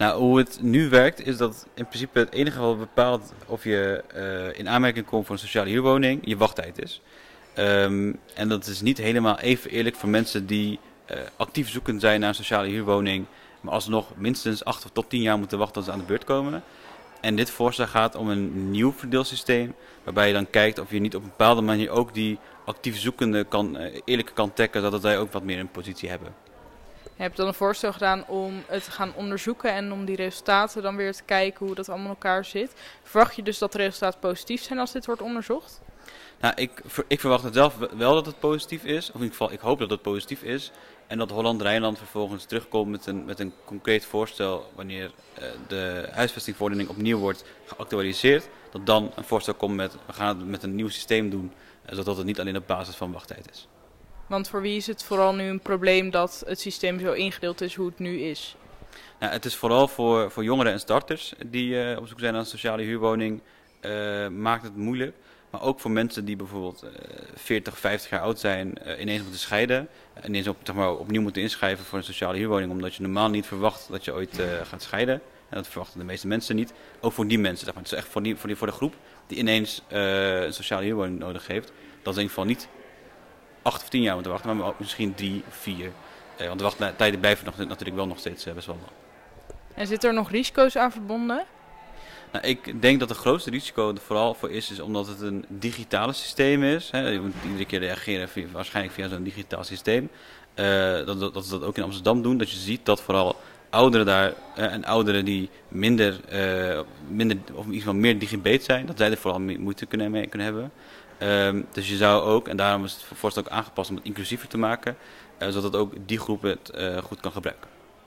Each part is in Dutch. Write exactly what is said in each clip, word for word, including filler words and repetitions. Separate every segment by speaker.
Speaker 1: Nou, hoe het nu werkt is dat in principe het enige wat bepaalt of je uh, in aanmerking komt voor een sociale huurwoning je wachttijd is. Um, en dat is niet helemaal even eerlijk voor mensen die uh, actief zoekend zijn naar een sociale huurwoning, maar alsnog minstens acht tot tien jaar moeten wachten tot ze aan de beurt komen. En dit voorstel gaat om een nieuw verdeelsysteem, waarbij je dan kijkt of je niet op een bepaalde manier ook die actief zoekende kan, uh, eerlijker kan taggen, zodat zij ook wat meer een positie hebben.
Speaker 2: Je hebt dan een voorstel gedaan om het te gaan onderzoeken en om die resultaten dan weer te kijken hoe dat allemaal in elkaar zit. Verwacht je dus dat de resultaten positief zijn als dit wordt onderzocht?
Speaker 1: Nou, ik, ik verwacht het zelf wel dat het positief is. Of in ieder geval, ik hoop dat het positief is. En dat Holland-Rijnland vervolgens terugkomt met een, met een concreet voorstel wanneer uh, de huisvestingverordening opnieuw wordt geactualiseerd. Dat dan een voorstel komt met, we gaan het met een nieuw systeem doen, uh, zodat het niet alleen op basis van wachttijd is.
Speaker 2: Want voor wie is het vooral nu een probleem dat het systeem zo ingedeeld is hoe het nu is?
Speaker 1: Nou, het is vooral voor, voor jongeren en starters die uh, op zoek zijn naar een sociale huurwoning, uh, maakt het moeilijk. Maar ook voor mensen die bijvoorbeeld uh, veertig, vijftig jaar oud zijn, uh, ineens moeten scheiden. Uh, ineens op, zeg maar, opnieuw moeten inschrijven voor een sociale huurwoning. Omdat je normaal niet verwacht dat je ooit uh, gaat scheiden. En dat verwachten de meeste mensen niet. Ook voor die mensen, zeg maar. Het is echt voor, die, voor, die, voor de groep die ineens uh, een sociale huurwoning nodig heeft. Dat is in ieder geval niet acht of tien jaar moeten wachten, maar misschien drie of vier. Uh, want de wachttijden blijven nog, natuurlijk wel nog steeds uh, best wel lang.
Speaker 2: En zitten er nog risico's aan verbonden?
Speaker 1: Nou, ik denk dat het grootste risico er vooral voor is, is omdat het een digitale systeem is. Hè. Je moet iedere keer reageren via, waarschijnlijk via zo'n digitaal systeem. Uh, dat, dat, dat ze dat ook in Amsterdam doen. Dat je ziet dat vooral ouderen daar uh, en ouderen die minder, uh, minder of in ieder geval meer digibet zijn, dat zij er vooral moeite kunnen, mee kunnen hebben. Um, dus je zou ook, en daarom is het voorstel ook aangepast om het inclusiever te maken, uh, zodat ook die groep het uh, goed kan gebruiken.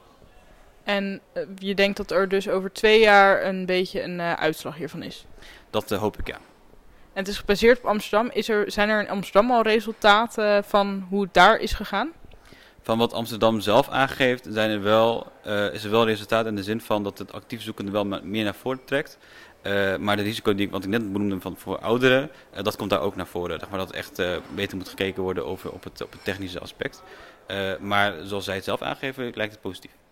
Speaker 2: En uh, je denkt dat er dus over twee jaar een beetje een uh, uitslag hiervan is?
Speaker 1: Dat uh, hoop ik, ja.
Speaker 2: En het is gebaseerd op Amsterdam. Is er, zijn er in Amsterdam al resultaten van hoe het daar is gegaan?
Speaker 1: Van wat Amsterdam zelf aangeeft, zijn er wel, uh, is er wel resultaat in de zin van dat het actief zoekende wel meer naar voren trekt. Uh, maar de risico die ik, wat ik net benoemde van voor ouderen, uh, dat komt daar ook naar voren. Maar dat echt uh, beter moet gekeken worden over, op, het, op het technische aspect. Uh, maar zoals zij het zelf aangeven, lijkt het positief.